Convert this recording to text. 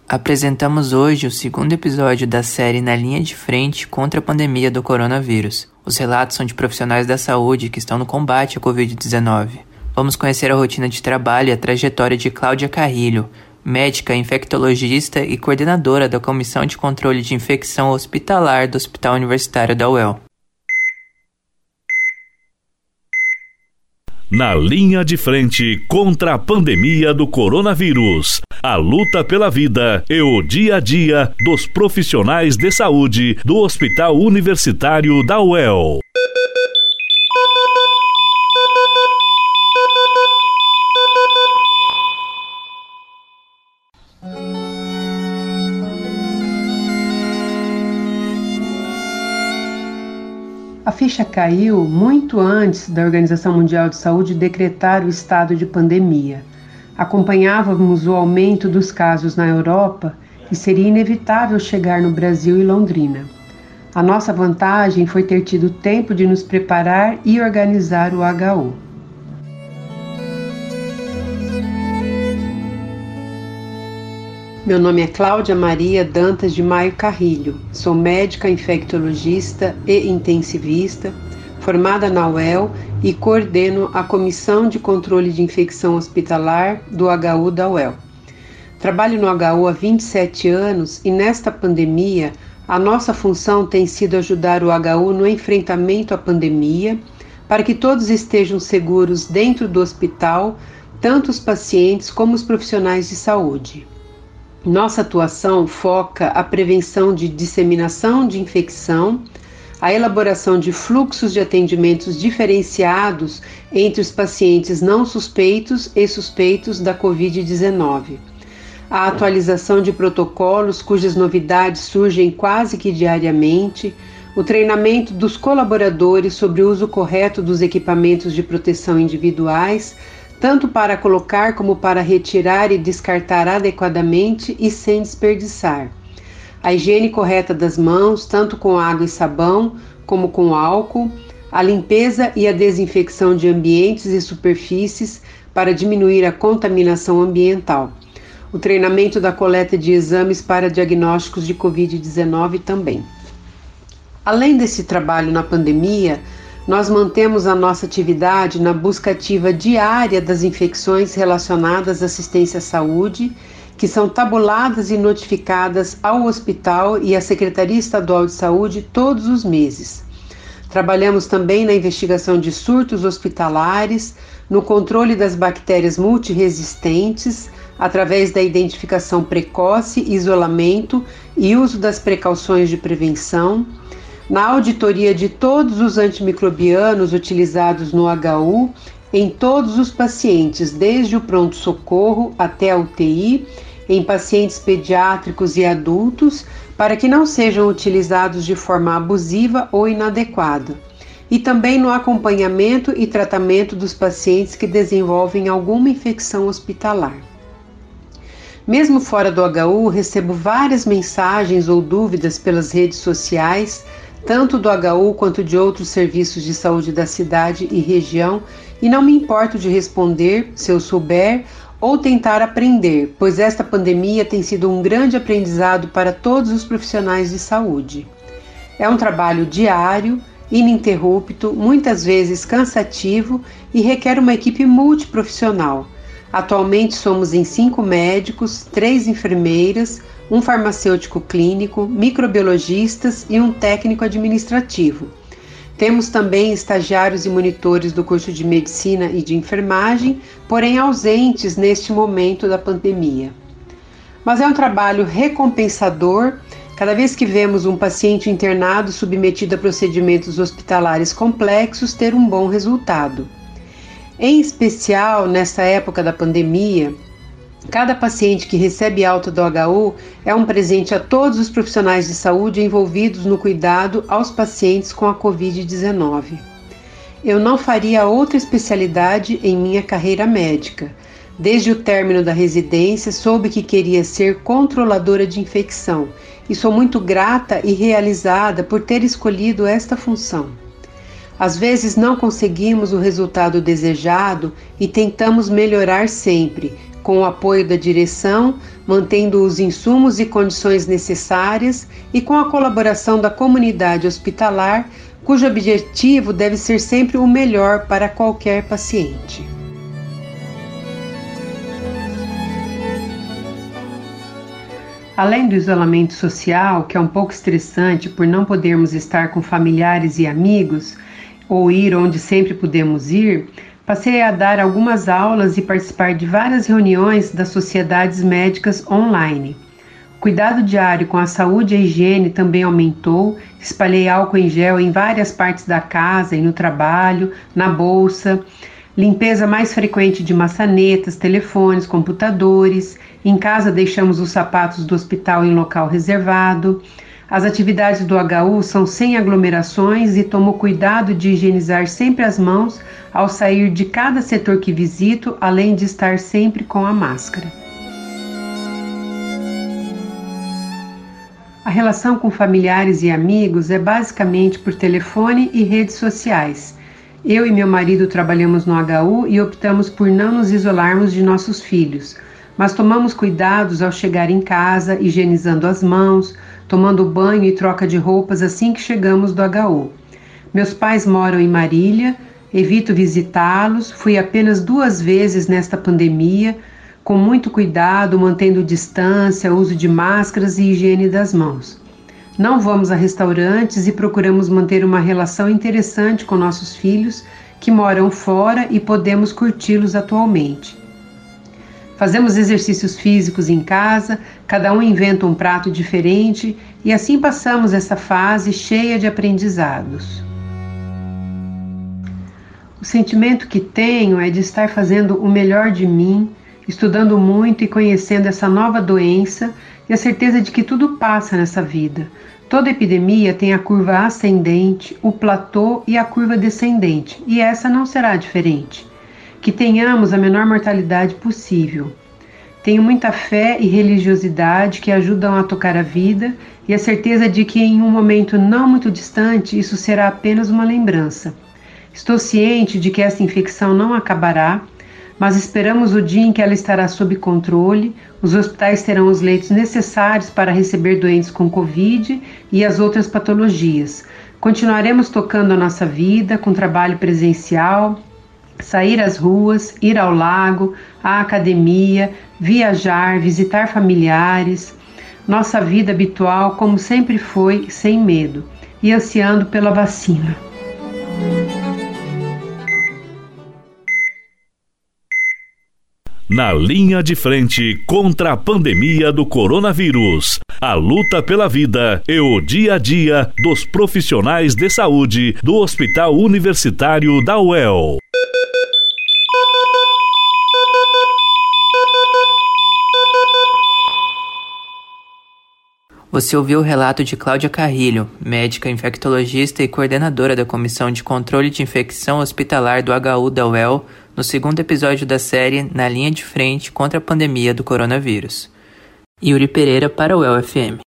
Apresentamos hoje o segundo episódio da série Na Linha de Frente contra a pandemia do coronavírus. Os relatos são de profissionais da saúde que estão no combate à Covid-19. Vamos conhecer a rotina de trabalho e a trajetória de Cláudia Carrilho, médica infectologista e coordenadora da Comissão de Controle de Infecção Hospitalar do Hospital Universitário da UEL. Na linha de frente contra a pandemia do coronavírus, a luta pela vida e o dia a dia dos profissionais de saúde do Hospital Universitário da UEL. A ficha caiu muito antes da Organização Mundial de Saúde decretar o estado de pandemia. Acompanhávamos o aumento dos casos na Europa e seria inevitável chegar no Brasil e Londrina. A nossa vantagem foi ter tido tempo de nos preparar e organizar o HU. Meu nome é Cláudia Maria Dantas de Maio Carrilho, sou médica infectologista e intensivista, formada na UEL e coordeno a Comissão de Controle de Infecção Hospitalar do HU da UEL. Trabalho no HU há 27 anos e nesta pandemia a nossa função tem sido ajudar o HU no enfrentamento à pandemia para que todos estejam seguros dentro do hospital, tanto os pacientes como os profissionais de saúde. Nossa atuação foca a prevenção de disseminação de infecção, a elaboração de fluxos de atendimentos diferenciados entre os pacientes não suspeitos e suspeitos da Covid-19, a atualização de protocolos cujas novidades surgem quase que diariamente, o treinamento dos colaboradores sobre o uso correto dos equipamentos de proteção individuais, tanto para colocar como para retirar e descartar adequadamente e sem desperdiçar. A higiene correta das mãos, tanto com água e sabão como com álcool, a limpeza e a desinfecção de ambientes e superfícies para diminuir a contaminação ambiental. O treinamento da coleta de exames para diagnósticos de Covid-19 também. Além desse trabalho na pandemia, nós mantemos a nossa atividade na busca ativa diária das infecções relacionadas à assistência à saúde, que são tabuladas e notificadas ao hospital e à Secretaria Estadual de Saúde todos os meses. Trabalhamos também na investigação de surtos hospitalares, no controle das bactérias multiresistentes, através da identificação precoce, isolamento e uso das precauções de prevenção, na auditoria de todos os antimicrobianos utilizados no HU em todos os pacientes, desde o pronto-socorro até a UTI, em pacientes pediátricos e adultos, para que não sejam utilizados de forma abusiva ou inadequada, e também no acompanhamento e tratamento dos pacientes que desenvolvem alguma infecção hospitalar. Mesmo fora do HU, recebo várias mensagens ou dúvidas pelas redes sociais, tanto do HU quanto de outros serviços de saúde da cidade e região, e não me importo de responder se eu souber ou tentar aprender, pois esta pandemia tem sido um grande aprendizado para todos os profissionais de saúde. É um trabalho diário, ininterrupto, muitas vezes cansativo e requer uma equipe multiprofissional. Atualmente somos em 5 médicos, 3 enfermeiras, um farmacêutico clínico, microbiologistas e um técnico administrativo. Temos também estagiários e monitores do curso de medicina e de enfermagem, porém ausentes neste momento da pandemia. Mas é um trabalho recompensador cada vez que vemos um paciente internado submetido a procedimentos hospitalares complexos ter um bom resultado. Em especial, nessa época da pandemia, cada paciente que recebe alta do HU é um presente a todos os profissionais de saúde envolvidos no cuidado aos pacientes com a Covid-19. Eu não faria outra especialidade em minha carreira médica. Desde o término da residência, soube que queria ser controladora de infecção e sou muito grata e realizada por ter escolhido esta função. Às vezes não conseguimos o resultado desejado e tentamos melhorar sempre, com o apoio da direção, mantendo os insumos e condições necessárias e com a colaboração da comunidade hospitalar, cujo objetivo deve ser sempre o melhor para qualquer paciente. Além do isolamento social, que é um pouco estressante por não podermos estar com familiares e amigos, ou ir onde sempre pudemos ir, passei a dar algumas aulas e participar de várias reuniões das sociedades médicas online. O cuidado diário com a saúde e a higiene também aumentou, espalhei álcool em gel em várias partes da casa e no trabalho, na bolsa, limpeza mais frequente de maçanetas, telefones, computadores, em casa deixamos os sapatos do hospital em local reservado. As atividades do HU são sem aglomerações e tomo cuidado de higienizar sempre as mãos ao sair de cada setor que visito, além de estar sempre com a máscara. A relação com familiares e amigos é basicamente por telefone e redes sociais. Eu e meu marido trabalhamos no HU e optamos por não nos isolarmos de nossos filhos, mas tomamos cuidados ao chegar em casa, higienizando as mãos, tomando banho e troca de roupas assim que chegamos do HU. Meus pais moram em Marília, evito visitá-los, fui apenas 2 vezes nesta pandemia, com muito cuidado, mantendo distância, uso de máscaras e higiene das mãos. Não vamos a restaurantes e procuramos manter uma relação interessante com nossos filhos, que moram fora e podemos curti-los atualmente. Fazemos exercícios físicos em casa, cada um inventa um prato diferente e assim passamos essa fase cheia de aprendizados. O sentimento que tenho é de estar fazendo o melhor de mim, estudando muito e conhecendo essa nova doença e a certeza de que tudo passa nessa vida. Toda epidemia tem a curva ascendente, o platô e a curva descendente, e essa não será diferente. Que tenhamos a menor mortalidade possível. Tenho muita fé e religiosidade que ajudam a tocar a vida e a certeza de que em um momento não muito distante isso será apenas uma lembrança. Estou ciente de que essa infecção não acabará, mas esperamos o dia em que ela estará sob controle, os hospitais terão os leitos necessários para receber doentes com Covid e as outras patologias. Continuaremos tocando a nossa vida com trabalho presencial, sair às ruas, ir ao lago, à academia, viajar, visitar familiares, nossa vida habitual como sempre foi, sem medo, e ansiando pela vacina. Na linha de frente contra a pandemia do coronavírus, a luta pela vida e o dia a dia dos profissionais de saúde do Hospital Universitário da UEL. Você ouviu o relato de Cláudia Carrilho, médica infectologista e coordenadora da Comissão de Controle de Infecção Hospitalar do HU da UEL, no 2º episódio da série Na Linha de Frente contra a Pandemia do Coronavírus. Yuri Pereira para a UEL FM.